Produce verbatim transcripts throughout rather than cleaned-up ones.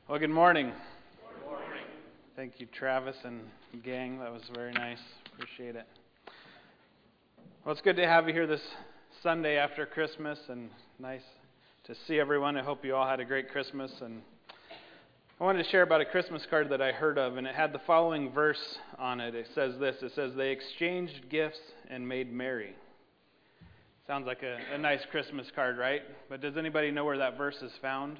Well, good morning. Good morning. Thank you, Travis and gang. That was very nice. Appreciate it. Well, it's good to have you here this Sunday after Christmas, and nice to see everyone. I hope you all had a great Christmas. And I wanted to share about a Christmas card that I heard of, and it had the following verse on it. It says this. It says, "They exchanged gifts and made merry." Sounds like a, a nice Christmas card, right? But does anybody know where that verse is found?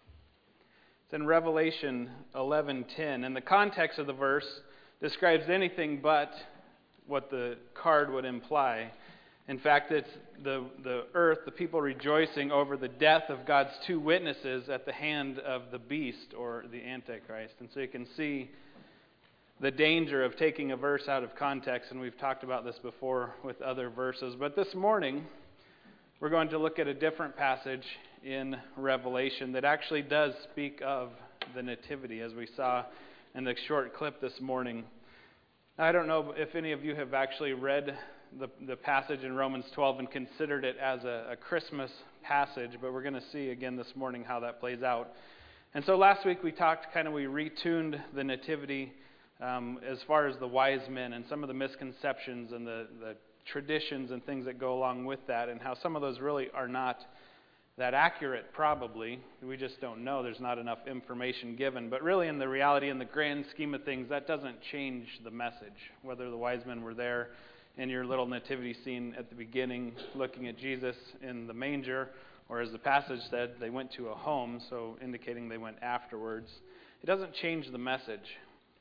It's in Revelation eleven ten, and the context of the verse describes anything but what the card would imply. In fact, it's the, the earth, the people rejoicing over the death of God's two witnesses at the hand of the beast or the Antichrist. And so you can see the danger of taking a verse out of context, and we've talked about this before with other verses. But this morning, we're going to look at a different passage in Revelation that actually does speak of the Nativity, as we saw in the short clip this morning. I don't know if any of you have actually read the, the passage in Romans twelve and considered it as a, a Christmas passage, but we're going to see again this morning how that plays out. And so last week we talked, kind of we retuned the Nativity um, as far as the wise men and some of the misconceptions and the, the traditions and things that go along with that, and how some of those really are not that accurate, probably. We just don't know. There's not enough information given. But really, in the reality, in the grand scheme of things, that doesn't change the message. Whether the wise men were there in your little nativity scene at the beginning, looking at Jesus in the manger, or as the passage said, they went to a home, so indicating they went afterwards. It doesn't change the message.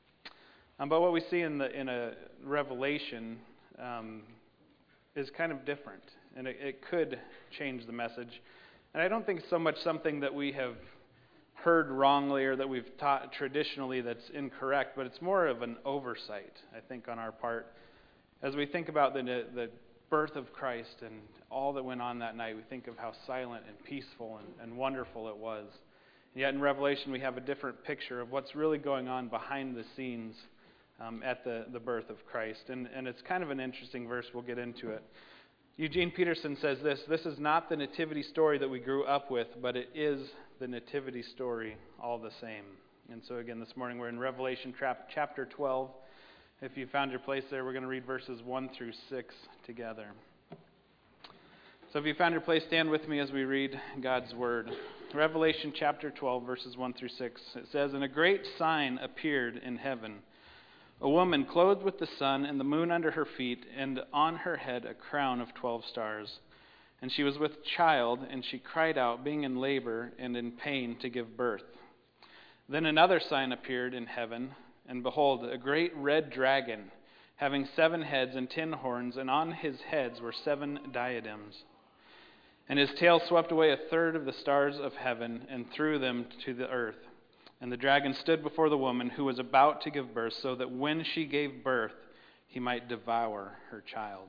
Um, but what we see in the in a Revelation um, is kind of different, and it, it could change the message. And I don't think so much something that we have heard wrongly or that we've taught traditionally that's incorrect, but it's more of an oversight, I think, on our part. As we think about the, the birth of Christ and all that went on that night, we think of how silent and peaceful and, and wonderful it was. And yet in Revelation we have a different picture of what's really going on behind the scenes um, at the, the birth of Christ. And, and it's kind of an interesting verse. We'll get into it. Eugene Peterson says this: "This is not the nativity story that we grew up with, but it is the nativity story all the same." And so again, this morning we're in Revelation chapter twelve. If you found your place there, we're going to read verses one through six together. So if you found your place, stand with me as we read God's Word. Revelation chapter twelve, verses one through six. It says, "And a great sign appeared in heaven. A woman clothed with the sun and the moon under her feet, and on her head a crown of twelve stars. And she was with child, and she cried out, being in labor and in pain to give birth. Then another sign appeared in heaven, and behold, a great red dragon, having seven heads and ten horns, and on his heads were seven diadems. And his tail swept away a third of the stars of heaven, and threw them to the earth. And the dragon stood before the woman who was about to give birth, so that when she gave birth, he might devour her child.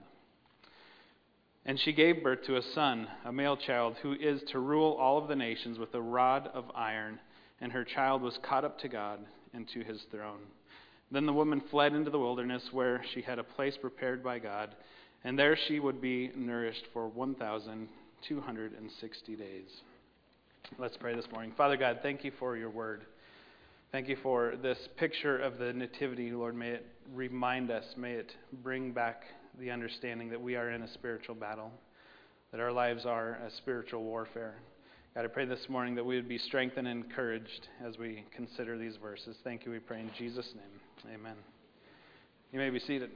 And she gave birth to a son, a male child, who is to rule all of the nations with a rod of iron. And her child was caught up to God and to his throne. Then the woman fled into the wilderness, where she had a place prepared by God, and there she would be nourished for one thousand two hundred sixty days." Let's pray this morning. Father God, thank you for your word. Thank you for this picture of the nativity, Lord. May it remind us, may it bring back the understanding that we are in a spiritual battle, that our lives are a spiritual warfare. God, I pray this morning that we would be strengthened and encouraged as we consider these verses. Thank you, we pray in Jesus' name. Amen. You may be seated.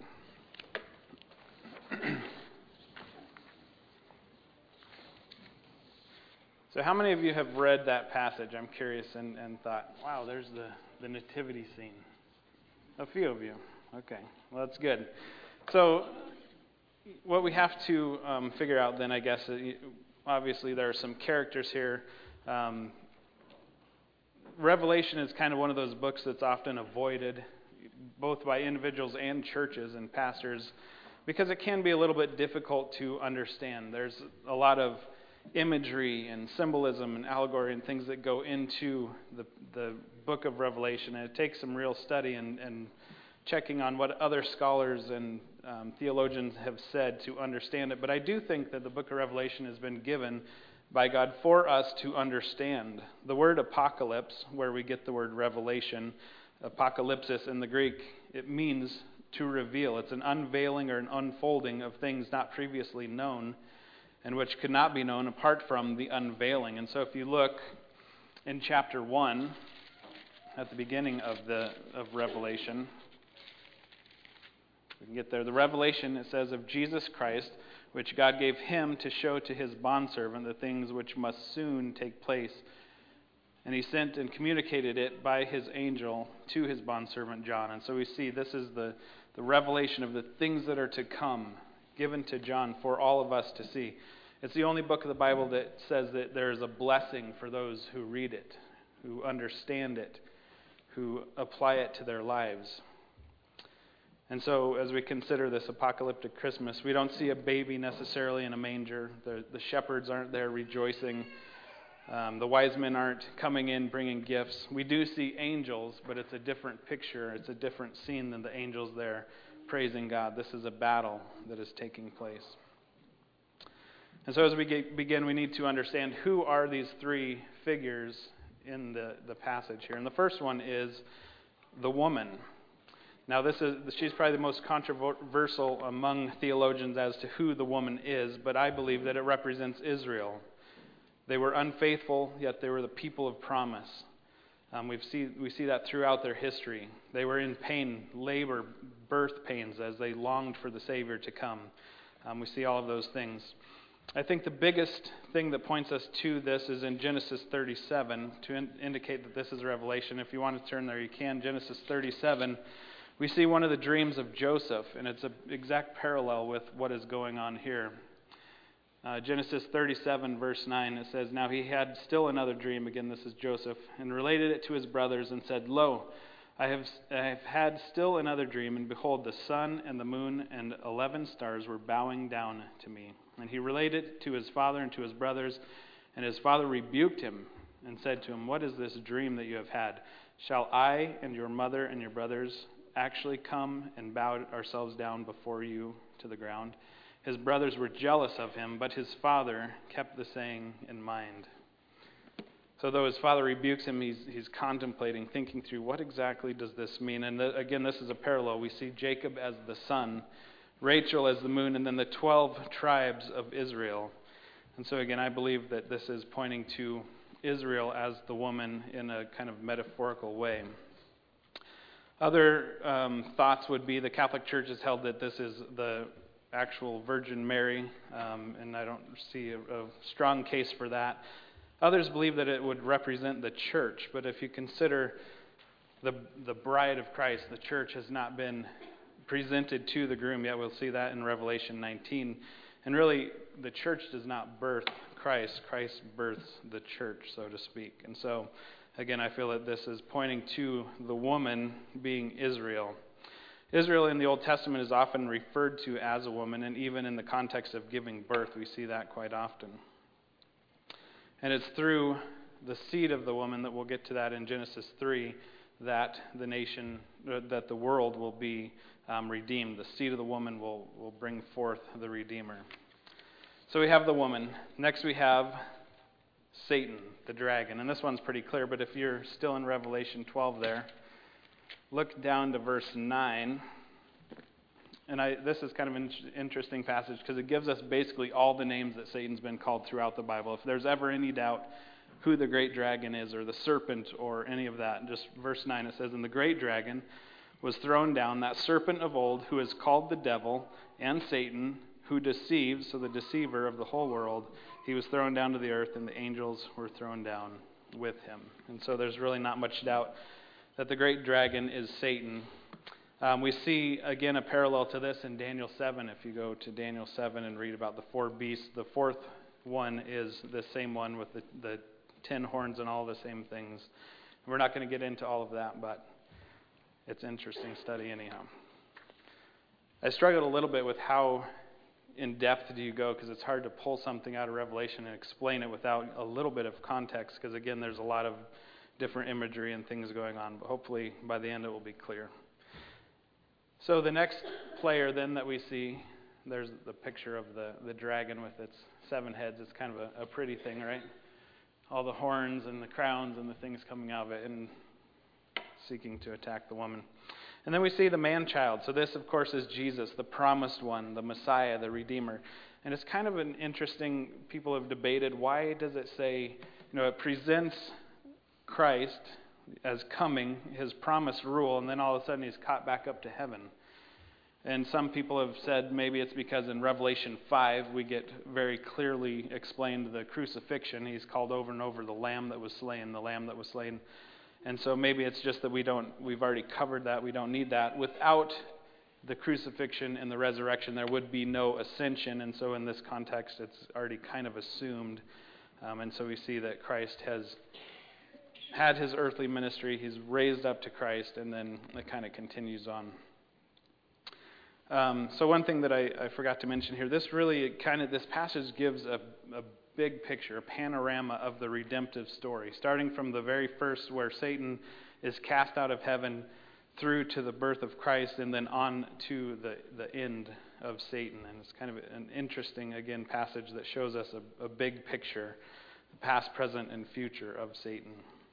So how many of you have read that passage, I'm curious, and, and thought, wow, there's the, the nativity scene? A few of you. Okay, well, that's good. So what we have to um, figure out then, I guess, obviously there are some characters here. Um, Revelation is kind of one of those books that's often avoided, both by individuals and churches and pastors, because it can be a little bit difficult to understand. There's a lot of imagery and symbolism and allegory and things that go into the the book of Revelation, and it takes some real study and, and checking on what other scholars and um, theologians have said to understand it. But I do think that the book of Revelation has been given by God for us to understand. The word apocalypse, where we get the word revelation, apocalypsis in the Greek, it means to reveal. It's an unveiling or an unfolding of things not previously known and which could not be known apart from the unveiling. And so if you look in chapter one, at the beginning of the of Revelation, we can get there. The revelation, it says, of Jesus Christ, which God gave him to show to his bondservant the things which must soon take place. And he sent and communicated it by his angel to his bondservant John. And so we see this is the, the revelation of the things that are to come, given to John for all of us to see. It's the only book of the Bible that says that there is a blessing for those who read it, who understand it, who apply it to their lives. And so as we consider this apocalyptic Christmas, we don't see a baby necessarily in a manger. The, the shepherds aren't there rejoicing. Um, the wise men aren't coming in bringing gifts. We do see angels, but it's a different picture. It's a different scene than the angels there praising God. This is a battle that is taking place. And so as we get, begin, we need to understand who are these three figures in the, the passage here. And the first one is the woman. Now, this is she's probably the most controversial among theologians as to who the woman is, but I believe that it represents Israel. They were unfaithful, yet they were the people of promise. Um, we've see, we see that throughout their history. They were in pain, labor, birth pains as they longed for the Savior to come. Um, we see all of those things. I think the biggest thing that points us to this is in Genesis thirty-seven, to in, indicate that this is Revelation. If you want to turn there, you can. Genesis thirty-seven. We see one of the dreams of Joseph, and it's an exact parallel with what is going on here. Uh, Genesis thirty-seven, verse nine, it says, Now he had still another dream, again this is Joseph, and related it to his brothers, and said, Lo, I have, I have had still another dream, and behold, the sun and the moon and eleven stars were bowing down to me. And he related it to his father and to his brothers, and his father rebuked him, and said to him, What is this dream that you have had? Shall I and your mother and your brothers actually come and bow ourselves down before you to the ground? His brothers were jealous of him, but his father kept the saying in mind. So though his father rebukes him, he's, he's contemplating, thinking through what exactly does this mean. And the, again, this is a parallel. We see Jacob as the sun, Rachel as the moon, and then the twelve tribes of Israel. And so again, I believe that this is pointing to Israel as the woman in a kind of metaphorical way. Other um, thoughts would be the Catholic Church has held that this is the actual Virgin Mary, um, and I don't see a, a strong case for that. Others believe that it would represent the church, but if you consider the the bride of Christ, the church has not been presented to the groom yet. We'll see that in Revelation nineteen. And really, the church does not birth Christ. Christ births the church, so to speak. And so, again, I feel that this is pointing to the woman being Israel. Israel in the Old Testament is often referred to as a woman, and even in the context of giving birth, we see that quite often. And it's through the seed of the woman, that we'll get to that in Genesis three, that the nation, that the world will be um, redeemed. The seed of the woman will, will bring forth the Redeemer. So we have the woman. Next we have Satan, the dragon. And this one's pretty clear, but if you're still in Revelation twelve there, look down to verse nine. And I, this is kind of an interesting passage because it gives us basically all the names that Satan's been called throughout the Bible. If there's ever any doubt who the great dragon is, or the serpent, or any of that, just verse nine, it says, And the great dragon was thrown down, that serpent of old, who is called the devil and Satan, who deceives, so the deceiver of the whole world. He was thrown down to the earth, and the angels were thrown down with him. And so there's really not much doubt that the great dragon is Satan. Um, we see, again, a parallel to this in Daniel seven. If you go to Daniel seven and read about the four beasts, the fourth one is the same one with the, the ten horns and all the same things. We're not going to get into all of that, but it's an interesting study anyhow. I struggled a little bit with how in depth do you go, because it's hard to pull something out of Revelation and explain it without a little bit of context, because again, there's a lot of different imagery and things going on, but hopefully by the end it will be clear. So the next player then that we see, there's the picture of the, the dragon with its seven heads. It's kind of a, a pretty thing, right? All the horns and the crowns and the things coming out of it and seeking to attack the woman. And then we see the man-child. So this, of course, is Jesus, the promised one, the Messiah, the Redeemer. And it's kind of an interesting, people have debated, why does it say, you know, it presents Christ as coming, his promised rule, and then all of a sudden he's caught back up to heaven. And some people have said maybe it's because in Revelation five we get very clearly explained the crucifixion. He's called over and over the lamb that was slain, the lamb that was slain. And so maybe it's just that we don't, we've already covered that, we don't need that. Without the crucifixion and the resurrection, there would be no ascension. And so in this context, it's already kind of assumed. Um, and so we see that Christ has had his earthly ministry, he's raised up to Christ, and then it kind of continues on. Um, so one thing that I, I forgot to mention here, this really kind of, this passage gives a, a big picture, a panorama of the redemptive story, starting from the very first where Satan is cast out of heaven through to the birth of Christ, and then on to the, the end of Satan. And it's kind of an interesting, again, passage that shows us a, a big picture, the past, present, and future of Satan.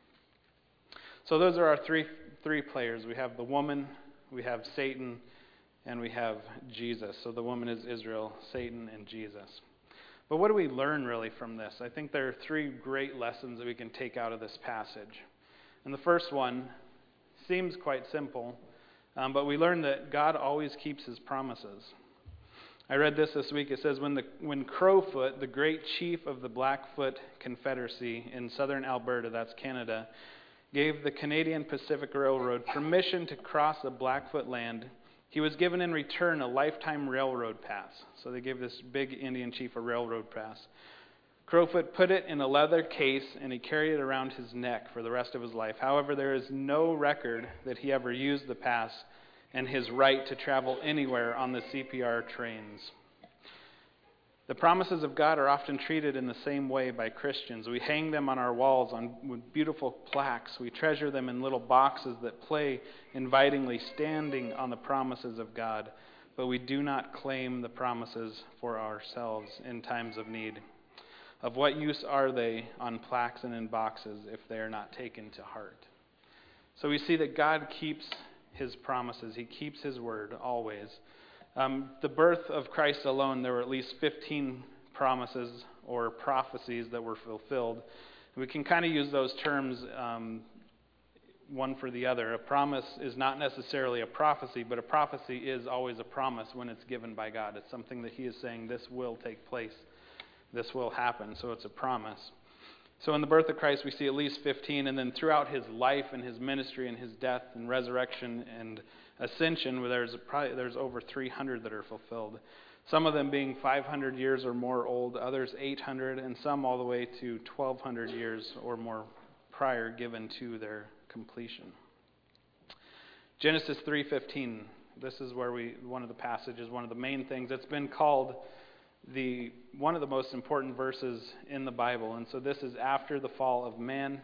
So those are our three three players. We have the woman, we have Satan, and we have Jesus. So the woman is Israel, Satan, and Jesus. But what do we learn really from this? I think there are three great lessons that we can take out of this passage. And the first one seems quite simple, um, but we learn that God always keeps his promises. I read this this week. It says, when the when Crowfoot, the great chief of the Blackfoot Confederacy in southern Alberta, that's Canada, gave the Canadian Pacific Railroad permission to cross the Blackfoot land, he was given in return a lifetime railroad pass. So they gave this big Indian chief a railroad pass. Crowfoot put it in a leather case and he carried it around his neck for the rest of his life. However, there is no record that he ever used the pass and his right to travel anywhere on the C P R trains. The promises of God are often treated in the same way by Christians. We hang them on our walls on with beautiful plaques. We treasure them in little boxes that play invitingly, standing on the promises of God. But we do not claim the promises for ourselves in times of need. Of what use are they on plaques and in boxes if they are not taken to heart? So we see that God keeps his promises. He keeps his word always. Um, the birth of Christ alone, there were at least fifteen promises or prophecies that were fulfilled. We can kind of use those terms um, one for the other. A promise is not necessarily a prophecy, but a prophecy is always a promise when it's given by God. It's something that he is saying, this will take place, this will happen, so it's a promise. So in the birth of Christ, we see at least fifteen, and then throughout his life and his ministry and his death and resurrection and ascension, where there's probably there's over three hundred that are fulfilled. Some of them being five hundred years or more old, others eight hundred, and some all the way to twelve hundred years or more prior given to their completion. Genesis three fifteen. This is where we one of the passages, one of the main things. It's been called the one of the most important verses in the Bible. And so this is after the fall of man.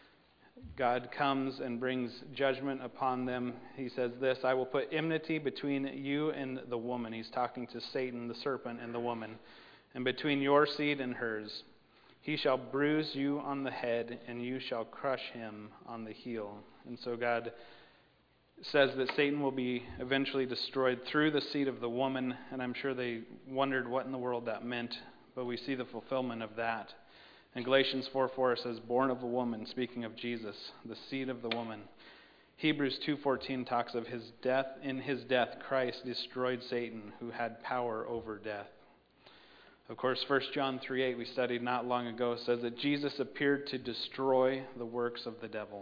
God comes and brings judgment upon them. He says this, I will put enmity between you and the woman. He's talking to Satan, the serpent, and the woman. And between your seed and hers. He shall bruise you on the head, and you shall crush him on the heel. And so God says that Satan will be eventually destroyed through the seed of the woman. And I'm sure they wondered what in the world that meant. But we see the fulfillment of that. And Galatians four four says, born of a woman, speaking of Jesus, the seed of the woman. Hebrews two fourteen talks of his death. In his death, Christ destroyed Satan, who had power over death. Of course, First John three eight we studied not long ago says that Jesus appeared to destroy the works of the devil.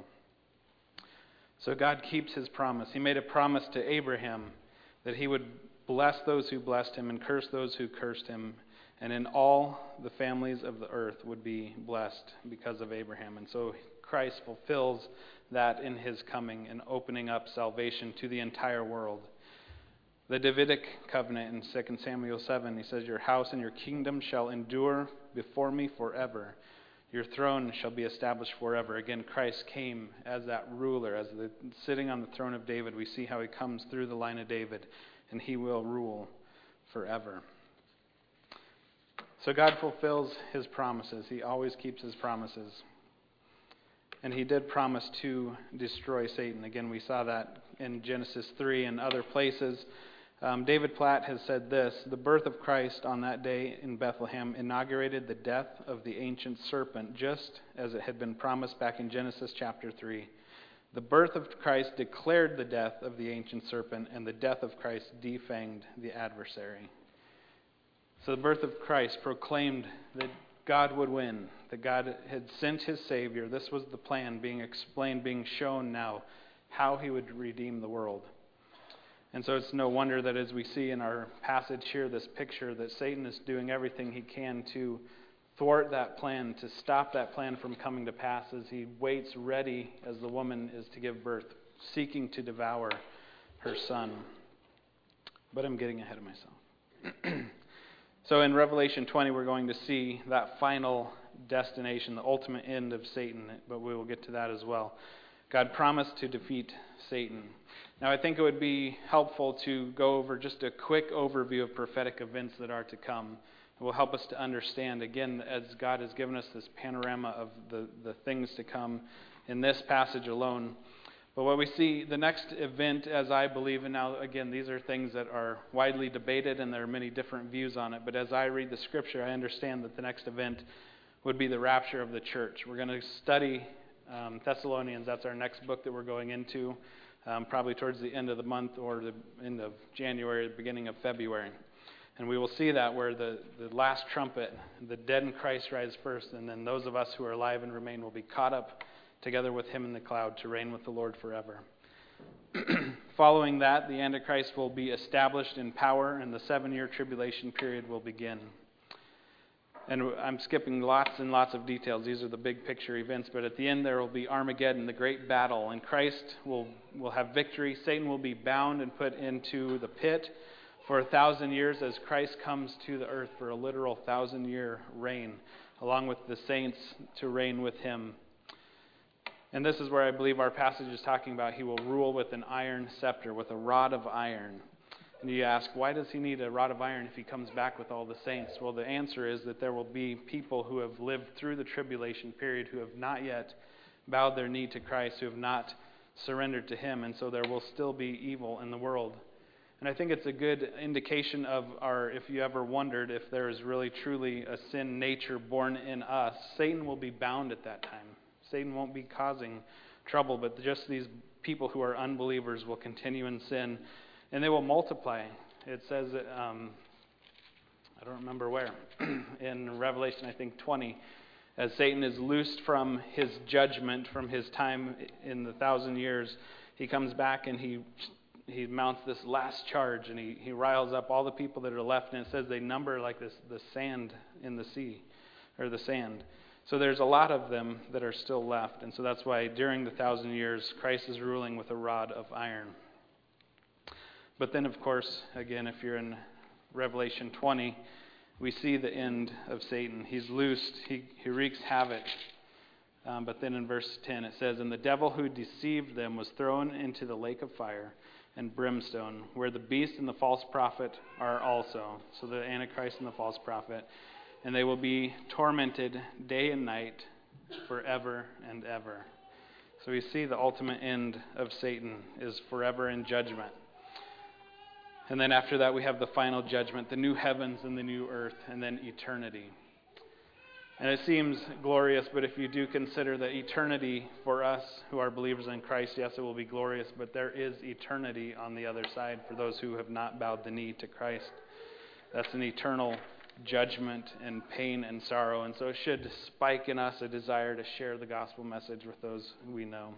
So God keeps his promise. He made a promise to Abraham that he would bless those who blessed him and curse those who cursed him. And in all the families of the earth would be blessed because of Abraham. And so Christ fulfills that in his coming and opening up salvation to the entire world. The Davidic covenant in Second Samuel seven, he says, your house and your kingdom shall endure before me forever. Your throne shall be established forever. Again, Christ came as that ruler, as the sitting on the throne of David. We see how he comes through the line of David, and he will rule forever. So God fulfills his promises. He always keeps his promises. And he did promise to destroy Satan. Again, we saw that in Genesis three and other places. Um, David Platt has said this: the birth of Christ on that day in Bethlehem inaugurated the death of the ancient serpent, just as it had been promised back in Genesis chapter three. The birth of Christ declared the death of the ancient serpent, and the death of Christ defanged the adversary. So the birth of Christ proclaimed that God would win, that God had sent his Savior. This was the plan being explained, being shown now, how he would redeem the world. And so it's no wonder that as we see in our passage here, this picture, that Satan is doing everything he can to thwart that plan, to stop that plan from coming to pass, as he waits ready as the woman is to give birth, seeking to devour her son. But I'm getting ahead of myself. So in Revelation twenty, we're going to see that final destination, the ultimate end of Satan, but we will get to that as well. God promised to defeat Satan. Now, I think it would be helpful to go over just a quick overview of prophetic events that are to come. It will help us to understand, again, as God has given us this panorama of the, the things to come in this passage alone. But what we see, the next event, as I believe, and now, again, these are things that are widely debated and there are many different views on it, but as I read the Scripture, I understand that the next event would be the rapture of the church. We're going to study um, Thessalonians. That's our next book that we're going into, um, probably towards the end of the month or the end of January, the beginning of February. And we will see that where the, the last trumpet, the dead in Christ rise first, and then those of us who are alive and remain will be caught up together with him in the cloud to reign with the Lord forever. Following that, the Antichrist will be established in power, and the seven-year tribulation period will begin. And I'm skipping lots and lots of details. These are the big picture events, but at the end there will be Armageddon, the great battle, and Christ will, will have victory. Satan will be bound and put into the pit for a thousand years as Christ comes to the earth for a literal thousand-year reign, along with the saints to reign with him. And this is where I believe our passage is talking about he will rule with an iron scepter, with a rod of iron. And you ask, why does he need a rod of iron if he comes back with all the saints? Well, the answer is that there will be people who have lived through the tribulation period who have not yet bowed their knee to Christ, who have not surrendered to him, and so there will still be evil in the world. And I think it's a good indication of our, if you ever wondered if there is really truly a sin nature born in us, Satan will be bound at that time. Satan won't be causing trouble, but just these people who are unbelievers will continue in sin, and they will multiply. It says, um, I don't remember where, in Revelation, I think twenty, as Satan is loosed from his judgment, from his time in the thousand years, he comes back and he he mounts this last charge, and he, he riles up all the people that are left, and it says they number like this the sand in the sea, or the sand. So there's a lot of them that are still left, and so that's why during the thousand years, Christ is ruling with a rod of iron. But then, of course, again, if you're in Revelation twenty, we see the end of Satan. He's loosed. He, he wreaks havoc. Um, but then in verse ten, it says, "And the devil who deceived them was thrown into the lake of fire and brimstone, where the beast and the false prophet are also." So the Antichrist and the false prophet. "And they will be tormented day and night forever and ever." So we see the ultimate end of Satan is forever in judgment. And then after that we have the final judgment, the new heavens and the new earth, and then eternity. And it seems glorious, but if you do consider that eternity for us who are believers in Christ, yes, it will be glorious, but there is eternity on the other side for those who have not bowed the knee to Christ. That's an eternal judgment and pain and sorrow, and so it should spike in us a desire to share the gospel message with those we know.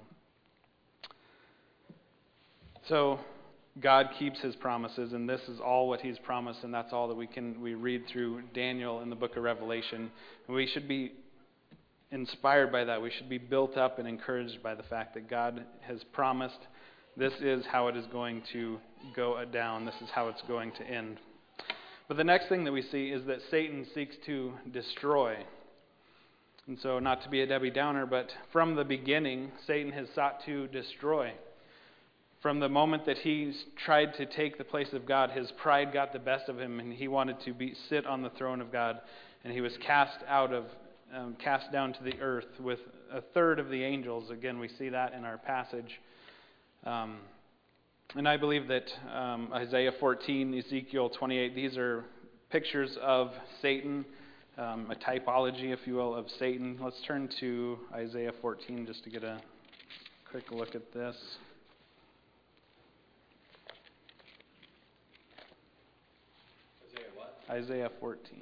So God keeps his promises, and this is all what he's promised, and that's all that we can we read through Daniel in the book of Revelation. And we should be inspired by that. We should be built up and encouraged by the fact that God has promised this is how it is going to go down. This is how it's going to end. But the next thing that we see is that Satan seeks to destroy. And so, not to be a Debbie Downer, but from the beginning, Satan has sought to destroy. From the moment that he tried to take the place of God, his pride got the best of him, and he wanted to be sit on the throne of God, and he was cast out of, um, cast down to the earth with a third of the angels. Again, we see that in our passage. Um, and I believe that um, Isaiah fourteen, Ezekiel twenty-eight, these are pictures of Satan, um, a typology, if you will, of Satan. Let's turn to Isaiah fourteen just to get a quick look at this. Isaiah fourteen.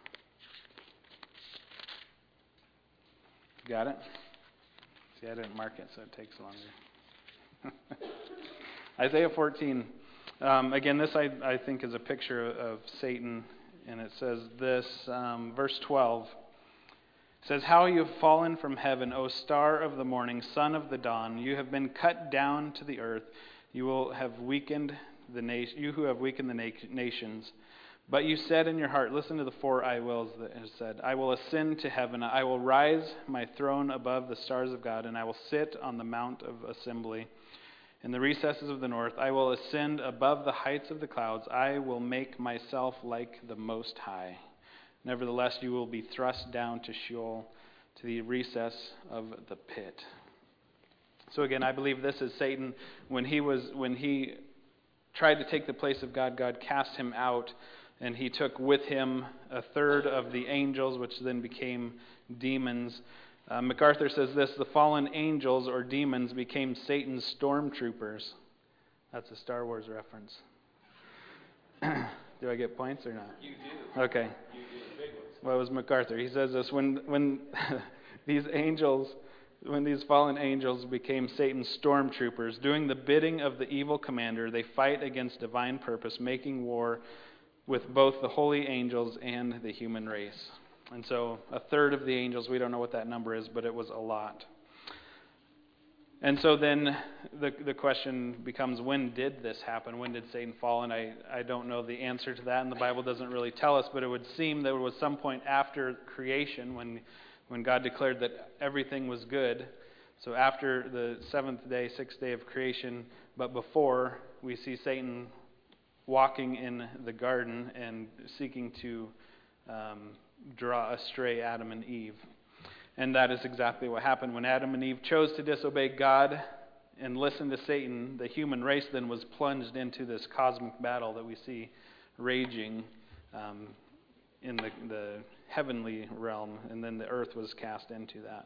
Got it? See, I didn't mark it, so it takes longer. Isaiah fourteen. Um, again, this I, I think is a picture of Satan, and it says this, um, verse twelve. It says, "How you have fallen from heaven, O star of the morning, son of the dawn! You have been cut down to the earth. You will have weakened the nation. You who have weakened the na- nations." But you said in your heart, listen to the four I wills that it said, "I will ascend to heaven. I will rise my throne above the stars of God, and I will sit on the mount of assembly in the recesses of the north. I will ascend above the heights of the clouds. I will make myself like the Most High. Nevertheless, you will be thrust down to Sheol, to the recess of the pit." So again, I believe this is Satan. When he was, when he tried to take the place of God, God cast him out. And he took with him a third of the angels, which then became demons. Uh, MacArthur says this: the fallen angels or demons became Satan's stormtroopers. That's a Star Wars reference. Do I get points or not? You do. Okay. You do the big ones. What was MacArthur? He says this: when when these angels, when these fallen angels became Satan's stormtroopers, doing the bidding of the evil commander, they fight against divine purpose, making war with both the holy angels and the human race. And so a third of the angels, we don't know what that number is, but it was a lot. And so then the the question becomes, when did this happen? When did Satan fall? And I, I don't know the answer to that, and the Bible doesn't really tell us, but it would seem there was some point after creation when when God declared that everything was good. So after the seventh day, sixth day of creation, but before, we see Satan walking in the garden and seeking to um, draw astray Adam and Eve. And that is exactly what happened. When Adam and Eve chose to disobey God and listen to Satan, the human race then was plunged into this cosmic battle that we see raging um, in the, the heavenly realm, and then the earth was cast into that.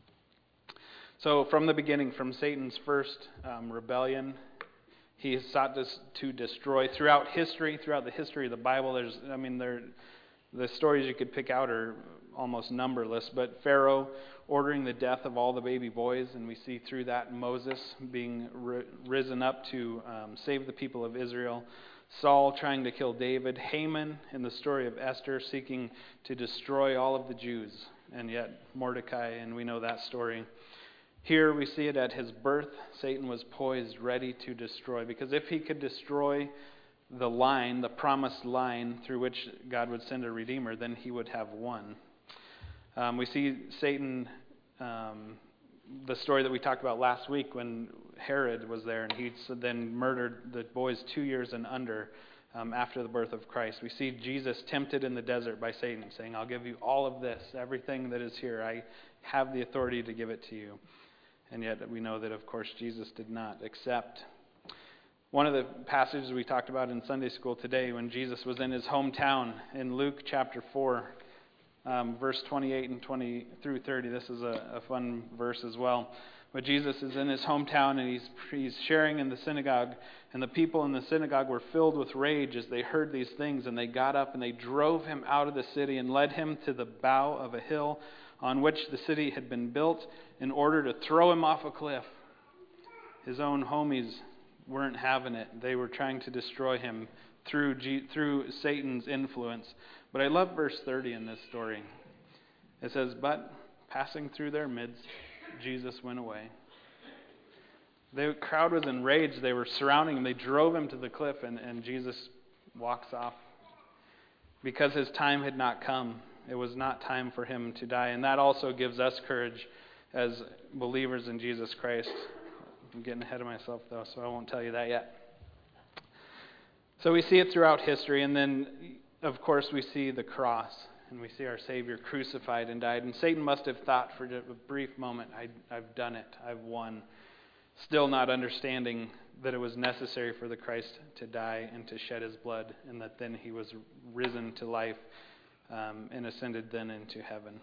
So from the beginning, from Satan's first um, rebellion, he has sought to, to destroy throughout history, throughout the history of the Bible. There's, I mean, there, the stories you could pick out are almost numberless. But Pharaoh ordering the death of all the baby boys, and we see through that Moses being ri- risen up to um, save the people of Israel. Saul trying to kill David. Haman in the story of Esther seeking to destroy all of the Jews, and yet Mordecai, and we know that story. Here we see it at his birth. Satan was poised, ready to destroy. Because if he could destroy the line, the promised line through which God would send a Redeemer, then he would have won. Um, we see Satan, um, the story that we talked about last week when Herod was there, and he then murdered the boys two years and under um, after the birth of Christ. We see Jesus tempted in the desert by Satan, saying, "I'll give you all of this, everything that is here. I have the authority to give it to you." And yet we know that, of course, Jesus did not accept. One of the passages we talked about in Sunday school today, when Jesus was in his hometown in Luke chapter four, um, verse twenty-eight and twenty through thirty. This is a, a fun verse as well. But Jesus is in his hometown, and he's, he's sharing in the synagogue. And the people in the synagogue were filled with rage as they heard these things. And they got up and they drove him out of the city and led him to the bow of a hill on which the city had been built, in order to throw him off a cliff. His own homies weren't having it. They were trying to destroy him through G- through Satan's influence. But I love verse thirty in this story. It says, "But passing through their midst, Jesus went away." The crowd was enraged. They were surrounding him. They drove him to the cliff, and, and Jesus walks off because his time had not come. It was not time for him to die. And that also gives us courage as believers in Jesus Christ. I'm getting ahead of myself, though, so I won't tell you that yet. So we see it throughout history, and then, of course, we see the cross, and we see our Savior crucified and died. And Satan must have thought for a brief moment, I, I've done it, I've won, still not understanding that it was necessary for the Christ to die and to shed his blood, and that then he was risen to life um, and ascended then into heaven.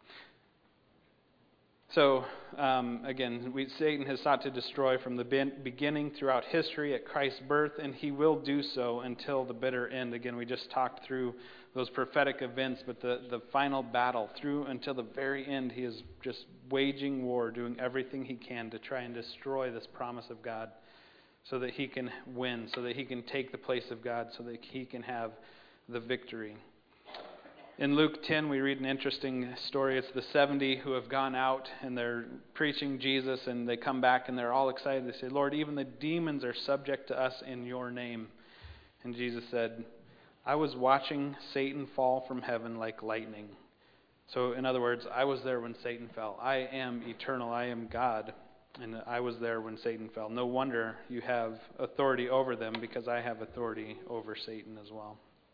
So, um, again, we, Satan has sought to destroy from the be- beginning throughout history at Christ's birth, and he will do so until the bitter end. Again, we just talked through those prophetic events, but the, the final battle through until the very end, he is just waging war, doing everything he can to try and destroy this promise of God so that he can win, so that he can take the place of God, so that he can have the victory. In Luke ten, we read an interesting story. It's the seventy who have gone out and they're preaching Jesus, and they come back and they're all excited. They say, Lord, even the demons are subject to us in your name. And Jesus said, I was watching Satan fall from heaven like lightning. So in other words, I was there when Satan fell. I am eternal. I am God. And I was there when Satan fell. No wonder you have authority over them, because I have authority over Satan as well.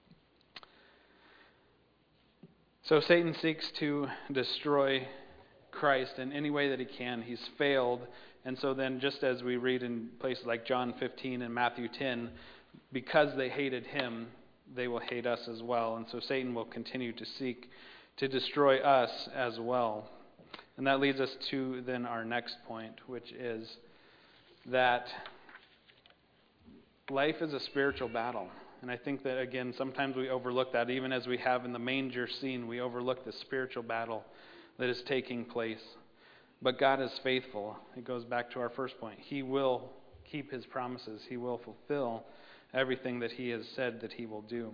So Satan seeks to destroy Christ in any way that he can. He's failed. And so then, just as we read in places like John fifteen and Matthew ten, because they hated him, they will hate us as well. And so Satan will continue to seek to destroy us as well. And that leads us to then our next point, which is that life is a spiritual battle. And I think that, again, sometimes we overlook that. Even as we have in the manger scene, we overlook the spiritual battle that is taking place. But God is faithful. It goes back to our first point. He will keep his promises. He will fulfill everything that he has said that he will do.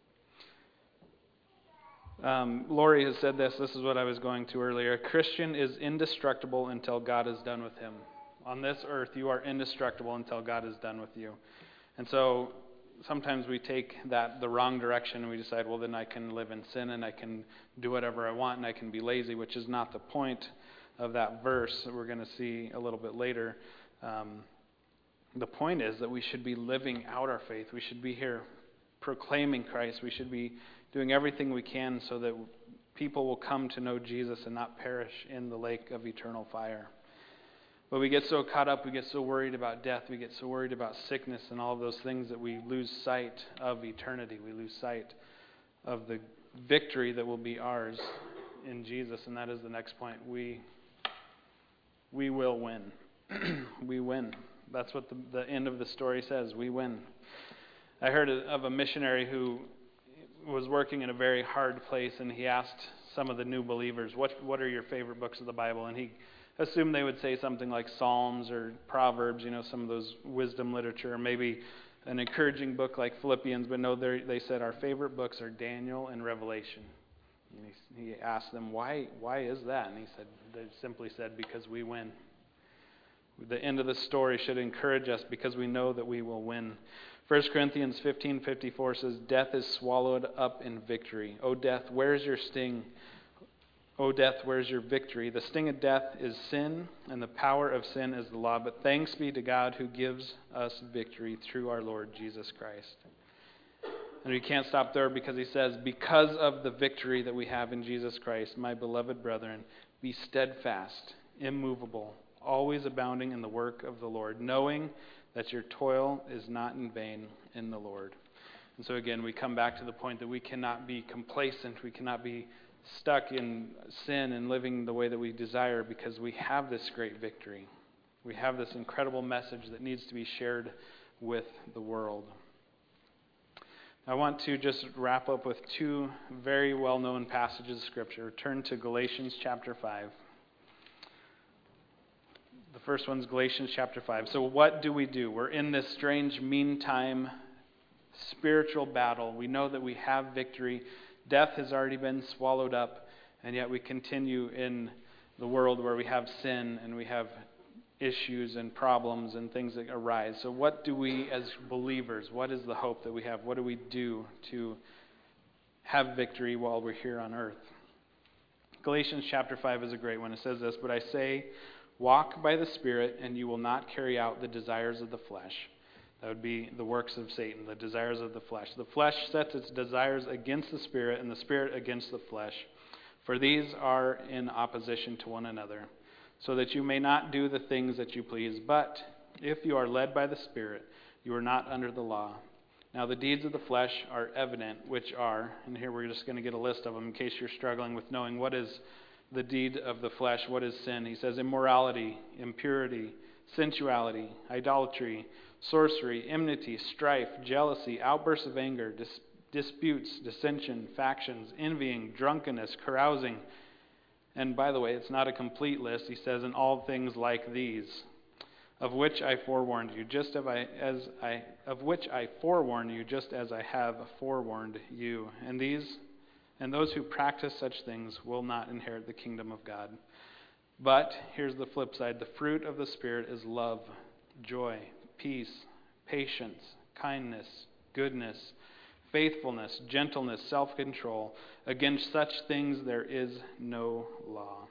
Um, Lori has said this. This is what I was going to earlier. A Christian is indestructible until God is done with him. On this earth, you are indestructible until God is done with you. And so sometimes we take that the wrong direction, and we decide, well, then I can live in sin and I can do whatever I want and I can be lazy, which is not the point of that verse that we're going to see a little bit later. Um, the point is that we should be living out our faith. We should be here proclaiming Christ. We should be doing everything we can so that people will come to know Jesus and not perish in the lake of eternal fire. But we get so caught up, we get so worried about death, we get so worried about sickness and all of those things that we lose sight of eternity. We lose sight of the victory that will be ours in Jesus. And that is the next point. We we will win. We win. That's what the, the end of the story says. We win. I heard of a missionary who was working in a very hard place, and he asked some of the new believers, what what are your favorite books of the Bible? And he assumed they would say something like Psalms or Proverbs, you know, some of those wisdom literature, or maybe an encouraging book like Philippians. But no, they said our favorite books are Daniel and Revelation. And he, he asked them, why why is that? And he said, they simply said, because we win. The end of the story should encourage us because we know that we will win. First Corinthians fifteen fifty-four says, death is swallowed up in victory. O death, where's your sting? O death, where's your victory? The sting of death is sin, and the power of sin is the law. But thanks be to God who gives us victory through our Lord Jesus Christ. And we can't stop there, because he says, because of the victory that we have in Jesus Christ, my beloved brethren, be steadfast, immovable, always abounding in the work of the Lord, knowing that your toil is not in vain in the Lord. And so again, we come back to the point that we cannot be complacent. We cannot be stuck in sin and living the way that we desire, because we have this great victory. We have this incredible message that needs to be shared with the world. I want to just wrap up with two very well-known passages of Scripture. Turn to Galatians chapter five. The first one's Galatians chapter five. So what do we do? We're in this strange meantime spiritual battle. We know that we have victory. Death has already been swallowed up, and yet we continue in the world where we have sin and we have issues and problems and things that arise. So what do we as believers, what is the hope that we have? What do we do to have victory while we're here on earth? Galatians chapter five is a great one. It says this, but I say, Walk by the Spirit, and you will not carry out the desires of the flesh. That would be the works of Satan, the desires of the flesh. The flesh sets its desires against the Spirit, and the Spirit against the flesh. For these are in opposition to one another, so that you may not do the things that you please. But if you are led by the Spirit, you are not under the law. Now the deeds of the flesh are evident, which are, and here we're just going to get a list of them in case you're struggling with knowing what is the deed of the flesh, what is sin. He says immorality, impurity, sensuality, idolatry, sorcery, enmity, strife, jealousy, outbursts of anger, dis- disputes, dissension, factions, envying, drunkenness, carousing. And by the way, it's not a complete list. He says, in all things like these, of which I forewarned you, just as I, as I of which I forewarn you, just as I have forewarned you. And these and those who practice such things will not inherit the kingdom of God. But here's the flip side: the fruit of the Spirit is love, joy, peace, patience, kindness, goodness, faithfulness, gentleness, self-control. Against such things there is no law.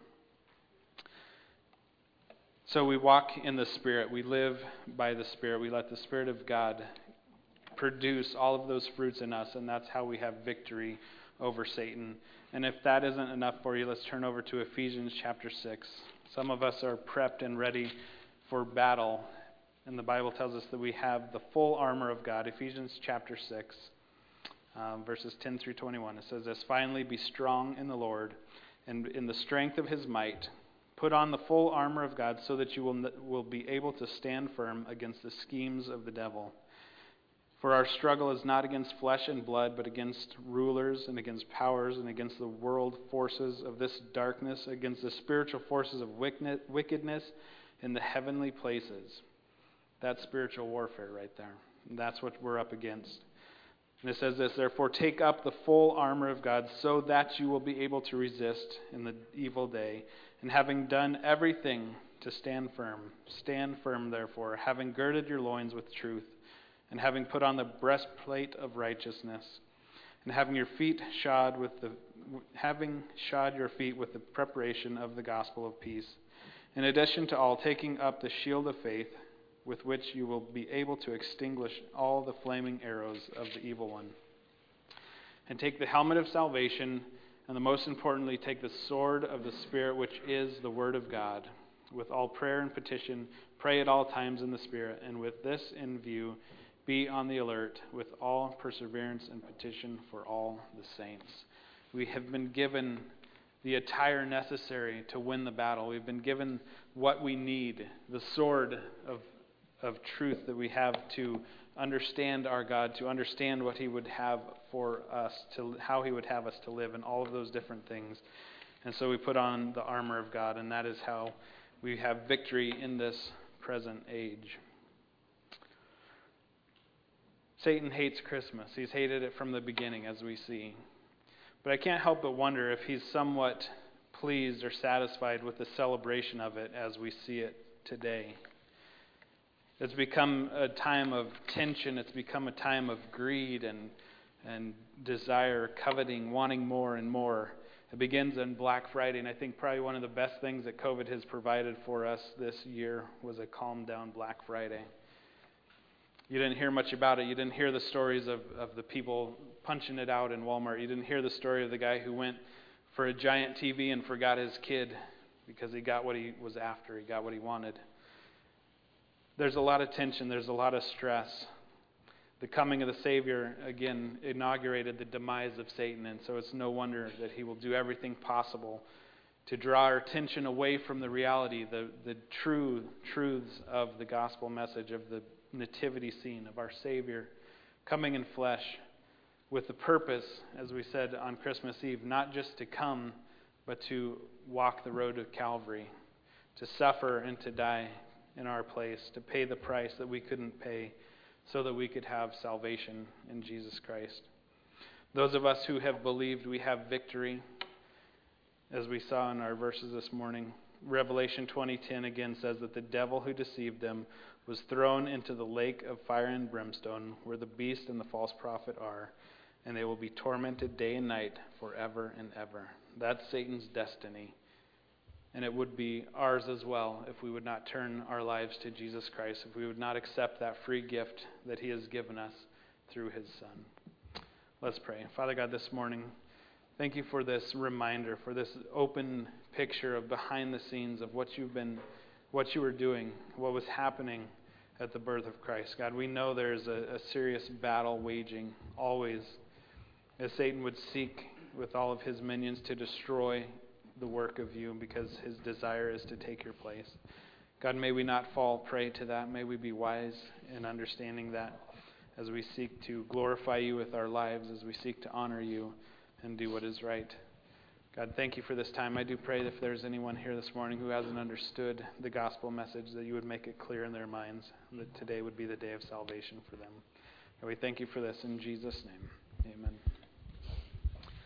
So we walk in the Spirit. We live by the Spirit. We let the Spirit of God produce all of those fruits in us, and that's how we have victory over Satan. And if that isn't enough for you, let's turn over to Ephesians chapter six. Some of us are prepped and ready for battle, and the Bible tells us that we have the full armor of God. Ephesians chapter six, um, verses ten through twenty-one. It says this: Finally, be strong in the Lord and in the strength of his might. Put on the full armor of God so that you will, will be able to stand firm against the schemes of the devil. For our struggle is not against flesh and blood, but against rulers and against powers and against the world forces of this darkness, against the spiritual forces of wickedness in the heavenly places. That's spiritual warfare right there. And that's what we're up against. And it says this: Therefore take up the full armor of God so that you will be able to resist in the evil day. And having done everything to stand firm, stand firm therefore, having girded your loins with truth, and having put on the breastplate of righteousness, and having your feet shod with the having shod your feet with the preparation of the gospel of peace. In addition to all, taking up the shield of faith, with which you will be able to extinguish all the flaming arrows of the evil one. And take the helmet of salvation, and the most importantly, take the sword of the Spirit, which is the Word of God. With all prayer and petition, pray at all times in the Spirit, and with this in view, be on the alert with all perseverance and petition for all the saints. We have been given the attire necessary to win the battle. We've been given what we need, the sword of, of truth that we have to understand our God, to understand what he would have for us, to how he would have us to live, and all of those different things. And so we put on the armor of God, and that is how we have victory in this present age. Satan hates Christmas. He's hated it from the beginning, as we see. But I can't help but wonder if he's somewhat pleased or satisfied with the celebration of it as we see it today. It's become a time of tension. It's become a time of greed and and desire, coveting, wanting more and more. It begins on Black Friday, and I think probably one of the best things that COVID has provided for us this year was a calm down Black Friday. You didn't hear much about it. You didn't hear the stories of, of the people punching it out in Walmart. You didn't hear the story of the guy who went for a giant T V and forgot his kid because he got what he was after. He got what he wanted. There's a lot of tension. There's a lot of stress. The coming of the Savior, again, inaugurated the demise of Satan, and so it's no wonder that he will do everything possible to draw our attention away from the reality, the, the true truths of the gospel message, of the nativity scene of our Savior coming in flesh with the purpose, as we said on Christmas Eve, not just to come, but to walk the road to Calvary, to suffer and to die in our place, to pay the price that we couldn't pay so that we could have salvation in Jesus Christ. Those of us who have believed, we have victory, as we saw in our verses this morning. Revelation twenty ten again says that the devil who deceived them was thrown into the lake of fire and brimstone, where the beast and the false prophet are, and they will be tormented day and night forever and ever. That's Satan's destiny. And it would be ours as well if we would not turn our lives to Jesus Christ, if we would not accept that free gift that he has given us through his Son. Let's pray. Father God, this morning, thank you for this reminder, for this open picture of behind the scenes of what you've been, what you were doing, what was happening at the birth of Christ. God, we know there's a, a serious battle waging always as Satan would seek with all of his minions to destroy the work of you because his desire is to take your place. God, may we not fall prey to that. May we be wise in understanding that as we seek to glorify you with our lives, as we seek to honor you and do what is right. God, thank you for this time. I do pray that if there's anyone here this morning who hasn't understood the gospel message, that you would make it clear in their minds that today would be the day of salvation for them. And we thank you for this in Jesus' name. Amen.